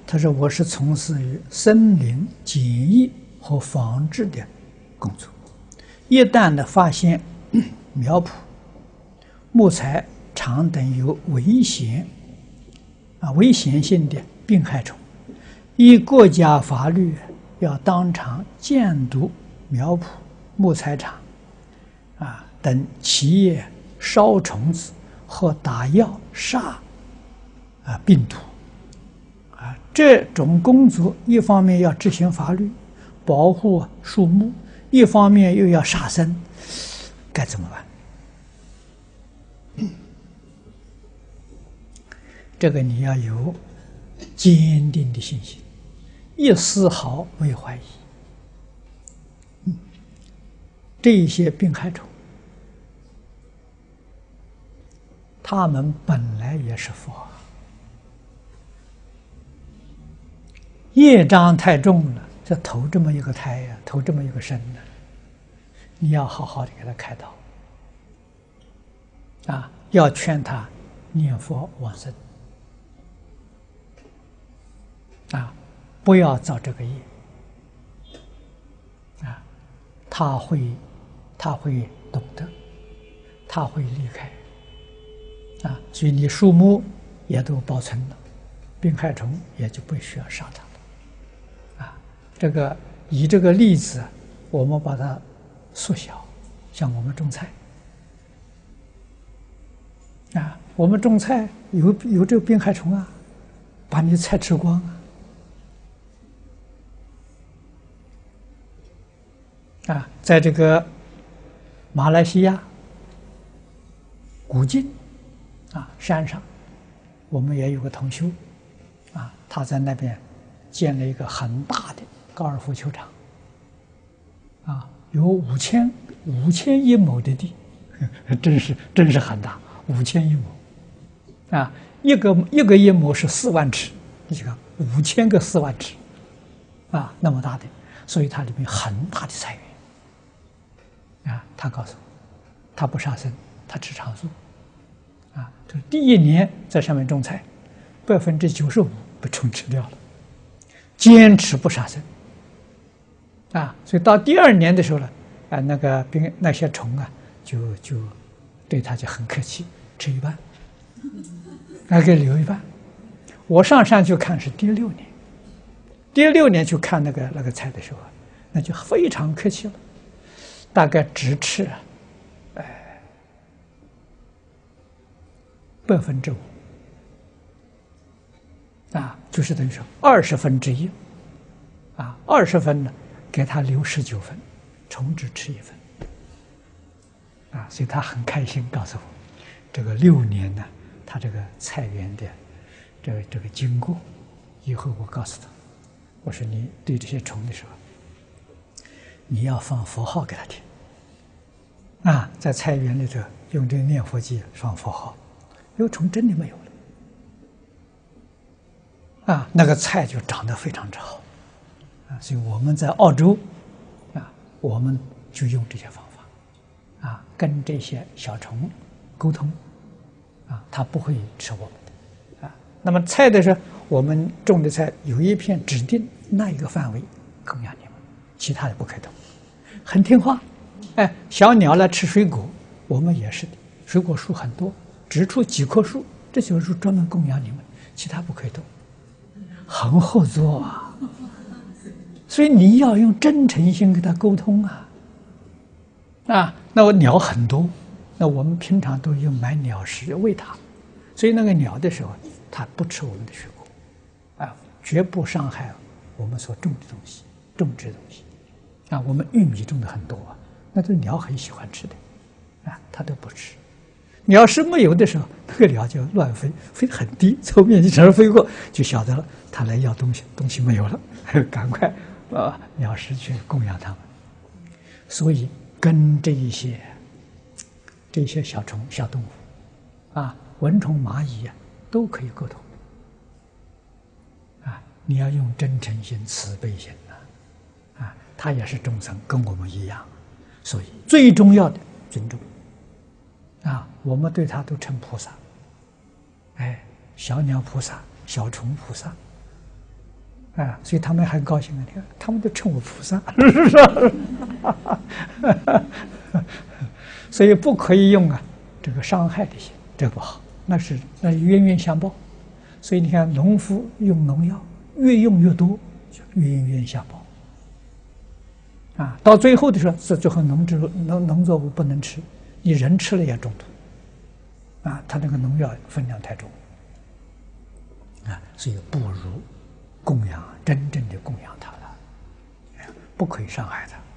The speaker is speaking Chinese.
他说我是从事于森林检疫和防治的工作，一旦的发现苗圃、木材场等有危险性的病害虫，依国家法律要当场监督苗圃、木材场等企业烧虫子或打药杀病毒。这种工作一方面要执行法律，保护树木，一方面又要杀生，该怎么办？这个你要有坚定的信心，一丝毫未怀疑。这些病害虫，他们本来也是佛，业障太重了，这投这么一个胎呀，投这么一个身呢，你要好好的给他开导，要劝他念佛往生，不要造这个业，他会懂得，他会离开，所以你树木也都保存了，病害虫也就不需要杀它了。这个以这个例子，我们把它缩小，像我们种菜，我们种菜有这个病害虫把你菜吃光在这个马来西亚古晋山上，我们也有个同修他在那边建了一个很大的高尔夫球场，有5000一亩的地，真是很大，5000一亩，一个一亩是4万尺，你看5000个4万尺，那么大的，所以它里面很大的菜园，他告诉我，他不杀生，他吃长素，这第1年在上面种菜，95%被虫吃掉了，坚持不杀生。所以到第2年的时候呢，那些虫就对他就很客气，吃一半，给留一半。我上山去看是第6年去看那个菜的时候，那就非常客气了，大概只吃5%，就是等于说1/20，20分呢给他留19分，虫只吃1分，所以他很开心，告诉我，这个6年呢，他这个菜园的这个经过，以后我告诉他，我说你对这些虫的时候，你要放佛号给他听，在菜园里头用这个念佛机放佛号，因为虫真的没有了，那个菜就长得非常之好。所以我们在澳洲，我们就用这些方法，跟这些小虫沟通，它不会吃我们的，那么菜的时候，我们种的菜有一片指定那一个范围供养你们，其他的不可以动，很听话，小鸟来吃水果，我们也是的，水果树很多，只出几棵树，这些树专门供养你们，其他不可以动，很后座所以你要用真诚心跟他沟通那我鸟很多，那我们平常都用买鸟食喂它，所以那个鸟的时候，它不吃我们的水果，绝不伤害我们所种的东西、种植的东西，我们玉米种的很多那这鸟很喜欢吃的，它都不吃。鸟是没有的时候，那个鸟就乱飞，飞得很低，从面积上飞过，就晓得了，它来要东西，东西没有了，赶快鸟食去供养它们。所以跟这些小虫、小动物蚊虫、蚂蚁都可以沟通你要用真诚心、慈悲心它也是众生，跟我们一样，所以最重要的尊重我们对它都称菩萨，小鸟菩萨、小虫菩萨啊，所以他们很高兴啊！你看，他们都称我菩萨，是不是？所以不可以用这个伤害的心，这不好，那冤冤相报。所以你看，农夫用农药，越用越多，就冤冤相报。到最后的时候，最后农作物不能吃，你人吃了也中毒。他那个农药分量太重，所以不如供养真正的供养他了，不可以伤害他。